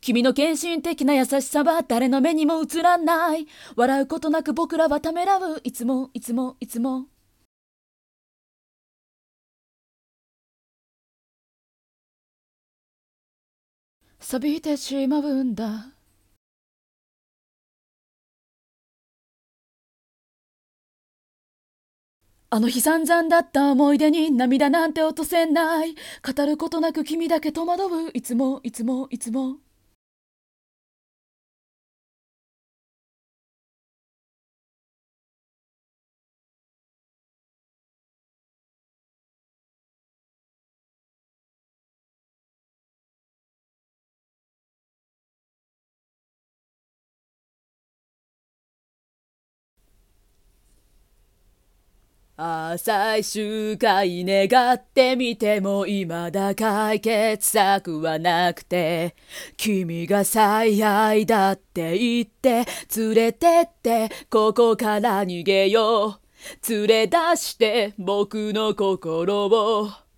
君の献身的な優しさは誰の目にも映らない。笑うことなく僕らはためらう。いつもいつもいつも。錆びてしまうんだ。あの日散々だった思い出に涙なんて落とせない。語ることなく君だけ戸惑う。いつもいつもいつも。最終回願ってみても未だ解決策はなくて、君が最愛だって言って連れてってここから逃げよう。連れ出して僕の心を